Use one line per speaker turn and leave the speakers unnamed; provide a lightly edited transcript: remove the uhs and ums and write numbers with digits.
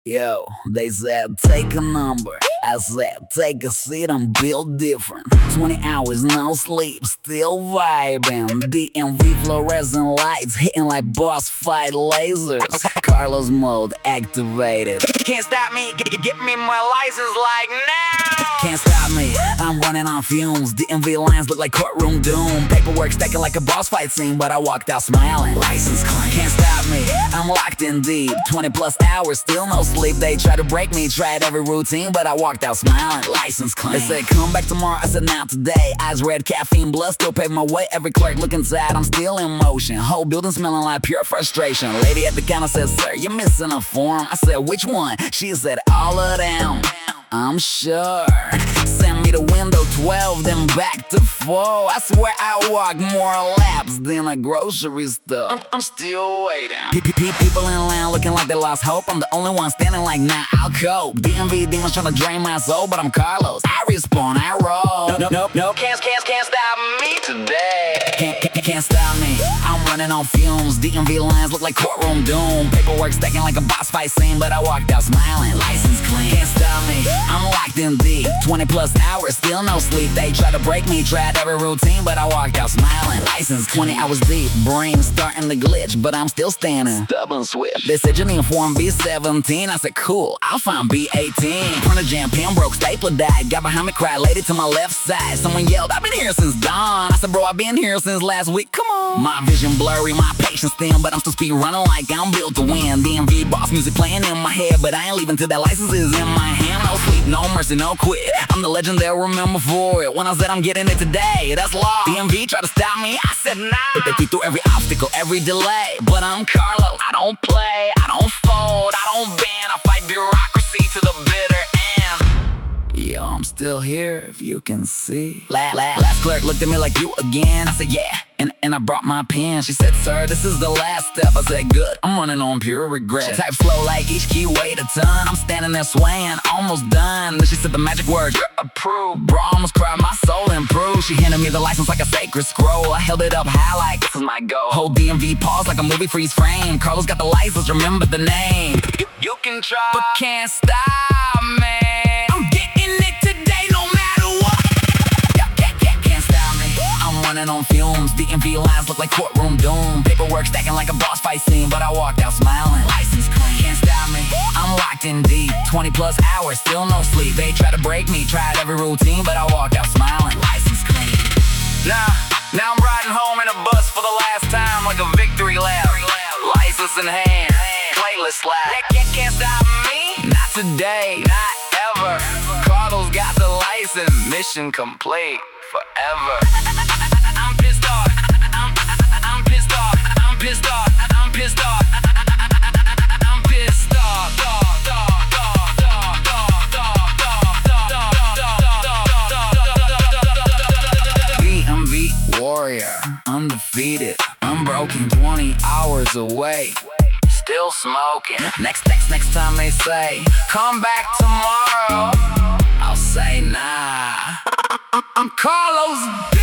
Yo, they said take a number. I said take a seat, I'm built different. 20 hours, no sleep, still vibing. DMV fluorescent lights hitting like boss fight lasers. Carlos mode activated.
Can't stop me, get me my license like now.
Can't stop me, I'm running on fumes. DMV lines look like courtroom doom. Paperwork stacking like a boss fight scene, but I walked out smiling. License clean. Can't stop me, I'm locked in deep. 20 plus hours, still no sleep. They tried to break me, tried every routine, but I walked out smiling. License clean. They said come back tomorrow, I said now today. Eyes red, caffeine, blood still pave my way. Every clerk look inside, I'm still in motion. Whole building smelling like pure frustration. Lady at the counter said, sir, you're missing a form. I said, which one? She said, all of them. I'm sure. Send me to window 12, then back to 4. I swear I walked more laps than a grocery store. I'm still waiting. People in line looking like they lost hope. I'm the only one standing like, nah, I'll cope. DMV demons trying to drain my soul, but I'm Carlos. I respawn, I roll. Nope.
Can't stop me today.
Can't stop me. I'm running on fumes. DMV lines look like courtroom doom. Paperwork stacking like a boss fight scene, but I walked out smiling. License clean. Can't stop me. I'm locked in deep. 20 plus hours, still no sleep. They try to break me, tried every routine, but I walked out smiling. License 20 hours deep. Brain starting to glitch, but I'm still standing. Stubborn swift. They said you need form B17. I said cool, I'll find B18. Printer jam, pen broke, stapler died. Got behind me, cried, lady to my left side. Someone yelled, I've been here since dawn. I said bro, I've been here since last week, come on. My vision blurry, my patience thin, but I'm still speed running like I'm built to win. DMV boss music playing in my head, but I ain't leaving till that license is in my hand. No sleep, no mercy, no quit. I'm the legend they'll remember for it. When I said I'm getting it today, that's law. DMV tried to stop me, I said nah. But they beat through every obstacle, every delay. But I'm Carlos, I don't play, I don't fold, I don't bend. I fight bureaucracy to the bitter end. Yo, I'm still here if you can see. Last clerk looked at me like, you again? I said yeah, and I brought my pen. She said, sir, this is the last step. I said good, I'm running on pure regret. Type flow like each key weighed a ton. I'm standing there swaying, almost done. Then she said the magic word, you're approved. Bro, almost cried, my soul improved. She handed me the license like a sacred scroll. I held it up high like this is my goal. Whole DMV pause like a movie freeze frame. Carlos got the license, remember the name.
You can try,
but can't stop me. Running on fumes, DMV lines look like courtroom doom. Paperwork stacking like a boss fight scene, but I walked out smiling. License clean, can't stop me. I'm locked in deep. 20 plus hours, still no sleep. They try to break me, tried every routine, but I walked out smiling. License clean.
Now I'm riding home in a bus for the last time like a victory lap. License in hand, playlist slap. Can't stop me,
not today,
not ever. Carlos got the license, mission complete forever. I'm pissed off. I'm pissed off. I'm pissed off. I'm pissed off. I'm pissed off.
DMV warrior, undefeated, unbroken, 20 hours away. Still smoking. Next time they say, come back tomorrow, I'll say nah. I'm Carlos.